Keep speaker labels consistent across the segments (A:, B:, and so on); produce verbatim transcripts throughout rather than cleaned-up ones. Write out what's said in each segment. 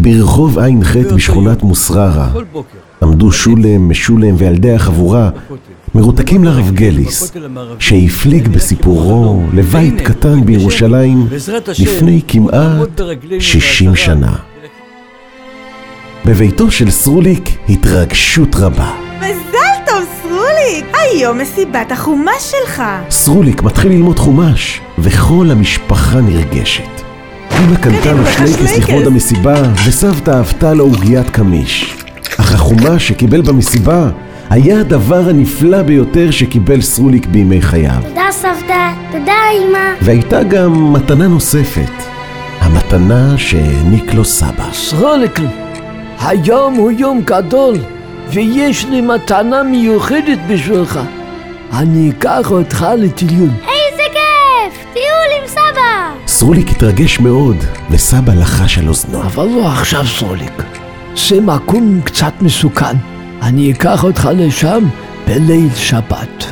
A: ברחוב עין ח' בשכונת מוסררה עמדו שולם, משולם וילדי החבורה מרותקים לרב גליס שהפליג בסיפורו לבית קטן בירושלים לפני כמעט שישים שנה. בביתו של סרוליק התרגשות רבה.
B: מזל טוב סרוליק, היום מסיבת החומש שלך.
A: סרוליק מתחיל ללמוד חומש וכל המשפחה נרגשת. אמא קנתה לו שלייקס לכבוד המסיבה וסבתא אהבתה לו עוגיית קמיש. אך החומש שקיבל במסיבה היה הדבר הנפלא ביותר שקיבל סרוליק בימי חייו.
C: תודה סבתא, תודה אמא.
A: והייתה גם מתנה נוספת, המתנה שהעניק לו סבא.
D: סרוליק, היום הוא יום גדול ויש לי מתנה מיוחדת בשבילך. אני אקח אותך לטיול.
C: איזה כיף, טיול עם סבא.
A: סרוליק התרגש מאוד וסבא לחש על אוזנו.
D: אבל לא עכשיו סרוליק, זה מקום קצת מסוכן. אני אקח אותך לשם בליל שבת.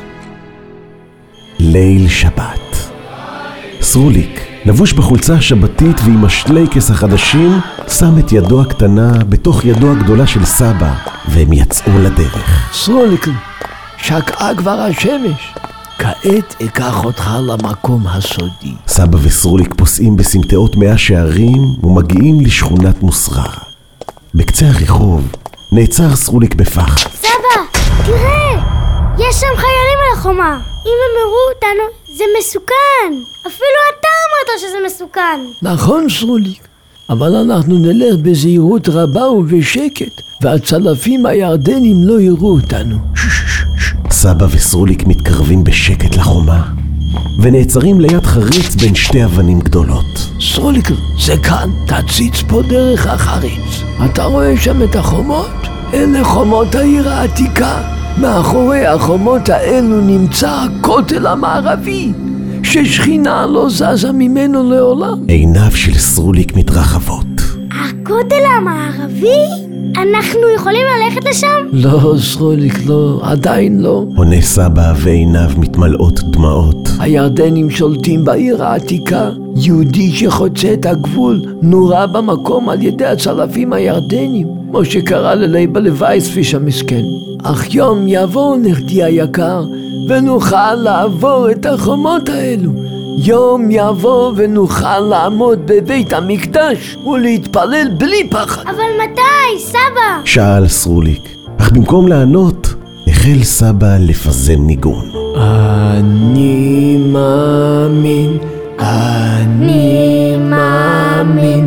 A: ליל שבת. סרוליק, לבוש בחולצה השבתית ועם השלייקס החדשים, שם את ידו הקטנה בתוך ידו הגדולה של סבא, והם יצאו לדרך.
D: סרוליק, שקעה כבר השמש. כעת אקח אותך למקום הסודי.
A: סבא וסרוליק פוסעים בסמטאות מאה שערים ומגיעים לשכונת מוסררה. בקצה הרחוב נעצר סרוליק בפח.
C: סבא, תראה, יש שם חיילים על החומה. אם הם יראו אותנו, זה מסוכן. אפילו אתה אמרת שזה מסוכן.
D: נכון סרוליק, אבל אנחנו נלך בזהירות רבה ובשקט, והצלפים הירדנים לא יראו אותנו.
A: סבא וסרוליק מתקרבים בשקט לחומה ונעצרים ליד חריץ בין שתי אבנים גדולות.
D: סרוליק, זה כאן, תציץ פה דרך החריץ. אתה רואה שם את החומות? אלה חומות העיר העתיקה. מאחורי החומות האלו נמצא הכותל המערבי, ששכינה לא זזה ממנו לעולם.
A: עיניו של סרוליק מתרחבות.
C: הכותל המערבי? אנחנו יכולים ללכת לשם?
D: לא סרוליק, לא, עדיין לא.
A: עונה סבא ועיניו מתמלאות דמעות.
D: הירדנים שולטים בעיר העתיקה. יהודי שחוצה את הגבול נורה במקום על ידי הצלפים הירדנים, כמו שקרה ללייבה לווייספיש המסכן. אך יום יבוא נכדי היקר ונוכל לעבור את החומות האלו. יום יבוא ונוכל לעמוד בבית המקדש ולהתפלל בלי פחד.
C: אבל מתי, סבא?
A: שאל סרוליק, אך במקום לענות החל סבא לפזם ניגון.
D: אני מאמין, אני מאמין,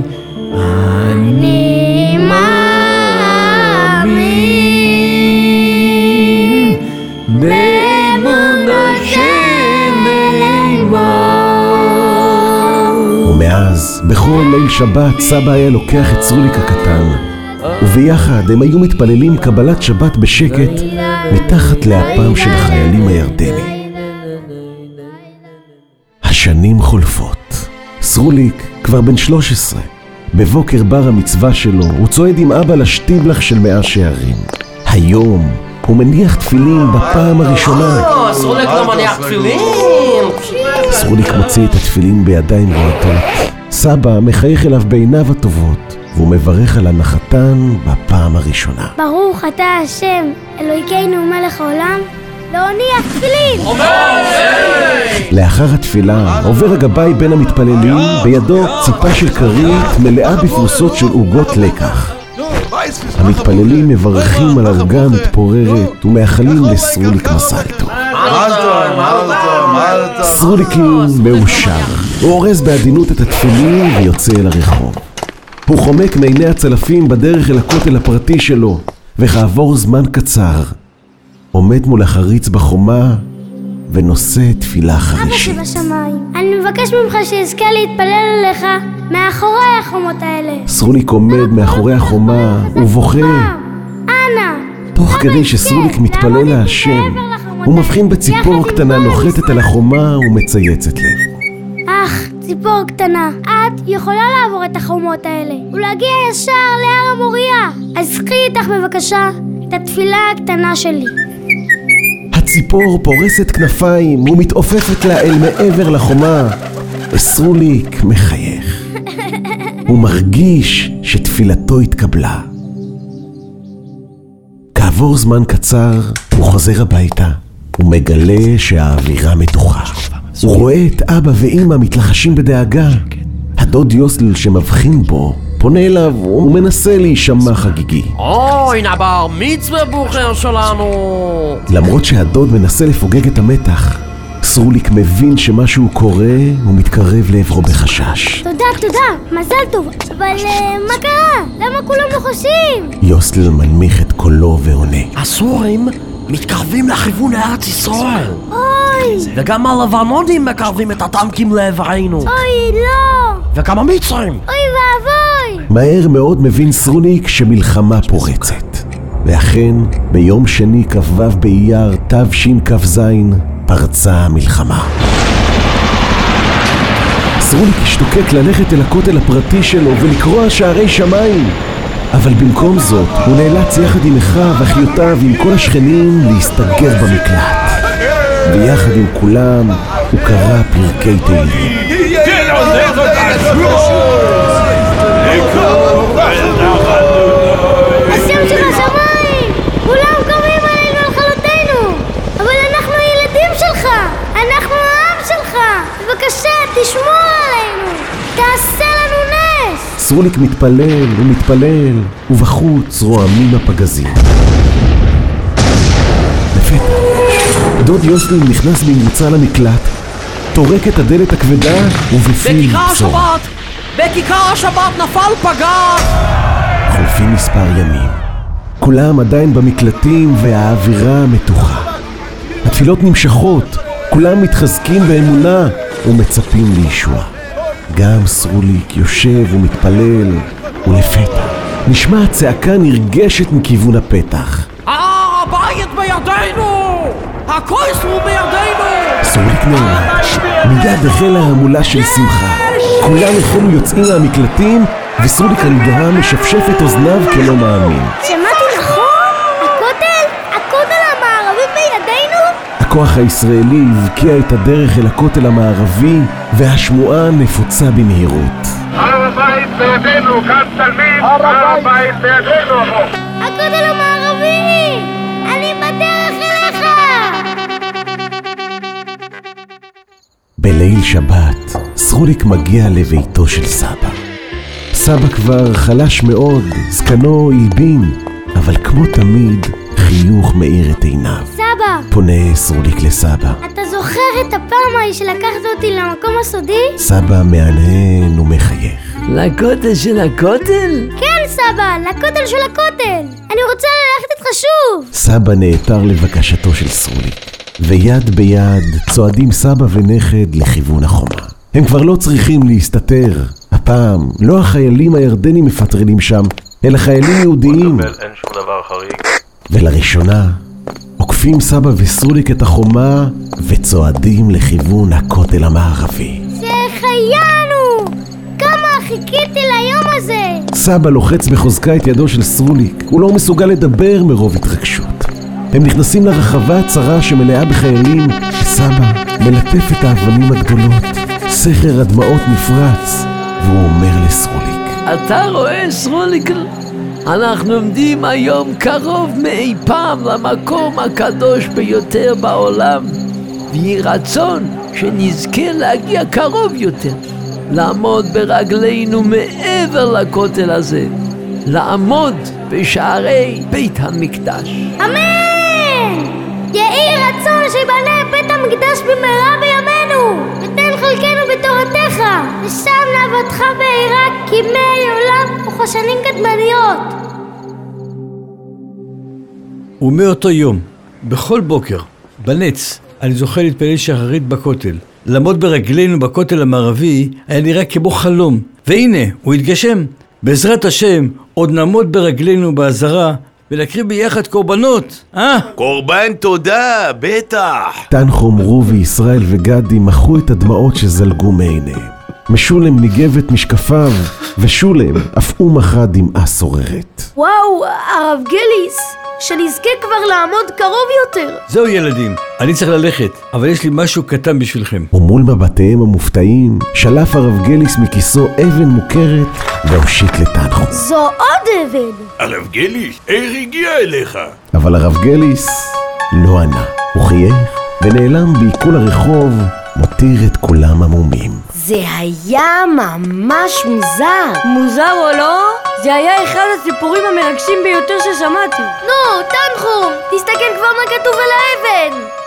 D: אני מאמין באמונה שלמה.
A: ומאז בכל ליל שבת סבא היה לוקח את סרוליק הקטן וביחד הם היו מתפללים קבלת שבת בשקט מתחת לאפם של החיילים הירדנים. השנים חולפות. סרוליק כבר בן שלוש עשרה. בבוקר בר המצווה שלו הוא צועד עם אבא לשטיבלח של מאה שערים. היום הוא מניח תפילין בפעם הראשונה.
E: סרוליק לא מניח תפילין.
A: סרוליק מוציא את התפילין בידיים רועטות. סבא מחייך אליו בעיניו הטובות והוא מברך על הנחתן בפעם הראשונה.
C: ברוך אתה השם אלוהינו מלך העולם להניח תפילין.
A: לאחר התפילה עובר הגבאי בין המתפללים בידו ציפה של כרית מלאה בפרוסות של עוגות לקח. המתפללים מברכים על הרגה המתפוררת ומאחלים לסרוליק מזל טוב. סרוליק מאושר. הוא אורז בעדינות את התפילין ויוצא אל הרחוב. הוא חומק מעיני הצלפים בדרך אל הכותל הפרטי שלו, וכעבור זמן קצר עומד מול החריץ בחומה ונושא תפילה חרישית.
C: אבא שבשמיים, אני מבקש ממך שיזכה להתפלל אליך מאחורי החומות האלה.
A: סרוליק עומד מאחורי החומה ובוכה.
C: אנא.
A: תוך כדי שסרוליק מתפלל להשם, הוא מבחין בציפור קטנה נוחתת על החומה ומצייצת לב.
C: אך, ציפור קטנה, את יכולה לעבור את החומות האלה ולהגיע ישר להר המוריה. אז קחי איתך בבקשה את התפילה הקטנה שלי.
A: הציפור פורסת כנפיים ומתעופפת לה אל מעבר לחומה, וסרוליק מחייך. הוא מרגיש שתפילתו התקבלה. כעבור זמן קצר הוא חוזר הביתה. הוא מגלה שהאווירה מתוחה. הוא רואה את אבא ואמא מתלחשים בדאגה. הדוד יוסל שמבחין בו פונה אליו ומנסה להישמע חגיגי.
E: אוי, נבר מצווה בוחר שלנו.
A: למרות שהדוד מנסה לפוגג את המתח, סרוליק מבין שמשהו קורה ומתקרב לעברו בחשש.
C: תודה, תודה, מזל טוב. אבל uh, מה קרה? למה כולם לוחשים?
A: יוסל מנמיך את קולו ועונה.
E: הסורים מתקרבים לכיוון לארץ ישראל.
C: אוי!
E: וגם הלבנונים מקרבים את הטנקים לעברנו.
C: אוי, לא!
E: וגם המצרים.
C: אוי ואבוי!
A: מהר מאוד מבין סרוליק שמלחמה פורצת. ואכן, ביום שני כ"ו באייר תשכ"ז פרצה המלחמה. סרוליק השתוקק ללכת אל הכותל הפרטי שלו ולקרוע שערי שמיים. אבל במקום זאת, הוא נאלץ יחד עם אחיו ואחיותיו עם כל השכנים להסתגר במקלט. ויחד עם כולם הוא קרא פרקי תהילים.
C: השם של השמיים! כולם קוראים עלינו על חלותינו! אבל אנחנו הילדים שלך! אנחנו העם שלך! בבקשה, תשמור עלינו! תעשה לנו נס!
A: סרוליק מתפלל ומתפלל, ובחוץ רועמים הפגזים. לפתע, דוד יוסל נכנס במרוצה למקלט, טורק את הדלת הכבדה ובפנים
E: בכיכר
A: בצור.
E: השבת! בכיכר השבת נפל פגז!
A: חולפים מספר ימים. כולם עדיין במקלטים והאווירה מתוחה. התפילות נמשכות, כולם מתחזקים באמונה ומצפים לישוע. גם סרוליק יושב ומתפלל, ולפתע נשמע צעקה נרגשת מכיוון הפתח.
E: הר הבית בידינו! הכוס הוא בידינו!
A: סרוליק נעמד, מיד החלה המולה של שמחה. כולם החלו יוצאים מהמקלטים, וסרוליק הנדהה משפשף את אוזניו כלא מאמין.
C: שמעתי נכון? הכותל? הכותל המערבי בידינו?
A: הכוח הישראלי הבקיע את הדרך אל הכותל המערבי, והשמועה נפוצה במהירות.
F: הר הבית בידינו, כאן תלמיד, הר הבית בידינו.
C: הכותל המערבי! אני בדרך אליך!
A: בליל שבת, סרוליק מגיע לביתו של סבא. סבא כבר חלש מאוד, זקנו הלבין, אבל כמו תמיד, חיוך מאיר את עיניו.
C: סבא!
A: פונה סרוליק לסבא.
C: אתה זוכר את הפעם ההיא שלקחת אותי למקום הסודי?
A: סבא מהנהן ומחייך.
D: לכותל של הכותל?
C: כן, סבא! לכותל של הכותל! אני רוצה ללכת איתך שוב!
A: סבא נעתר לבקשתו של סרוליק, ויד ביד צועדים סבא ונכד לכיוון החומה. הם כבר לא צריכים להסתתר. הפעם לא החיילים הירדנים מפטרלים שם, אלא חיילים יהודיים.
F: אין שום דבר חריג.
A: ולראשונה עוקפים סבא וסרוליק את החומה וצועדים לכיוון הכותל המערבי.
C: שהחיינו! כמה חיכיתי ליום הזה!
A: סבא לוחץ בחוזקה את ידו של סרוליק. הוא לא מסוגל לדבר מרוב התרגשות. הם נכנסים לרחבה הצרה שמלאה בחיילים. סבא מלטף את האבנים הגדולות. סכר הדמעות נפרץ, והוא אומר לסרוליק.
D: אתה רואה, סרוליק? אנחנו עומדים היום קרוב מאי פעם למקום הקדוש ביותר בעולם, ויהי רצון שנזכה להגיע קרוב יותר, לעמוד ברגלינו מעבר לכותל הזה, לעמוד בשערי בית המקדש.
C: אמן! יהי רצון שיבנה בית המקדש במהרה בימינו, ותן חלקנו בתורתך, ושם לעבודך בעירה כימי עולם וכשנים קדמניות.
G: ומאותו יום, בכל בוקר, בנץ, אני זוכה להתפלל שחרית בכותל. לעמוד ברגלינו בכותל המערבי היה נראה כמו חלום, והנה, הוא התגשם. בעזרת השם, עוד נעמוד ברגלינו בעזרה, ולהקריב ביחד קורבנות, אה?
H: קורבן תודה, בטח.
A: תנחום, רובי, ישראל וגדי מחו את הדמעות שזלגו מעיניהם. משולם ניגב את משקפיו, ושולם אף אום אחד דמעה סוררת.
C: וואו, הרב גליס, שנזכה כבר לעמוד קרוב יותר.
G: זהו ילדים, אני צריך ללכת, אבל יש לי משהו קטן בשבילכם.
A: ומול מבטיהם המופתעים, שלף הרב גליס מכיסו אבן מוכרת והושיט לתנחום.
C: זו עוד אבן.
H: הרב גליס, איך הגיע אליך?
A: אבל הרב גליס לא ענה. הוא חייך ונעלם בעיכול הרחוב, מותיר את כולם עמומים.
C: זה היה ממש מוזר.
I: מוזר או לא? זה היה אחד הסיפורים המרגשים ביותר ששמעתי.
C: נו, תנחום, תסתכל כבר מה כתוב על האבן.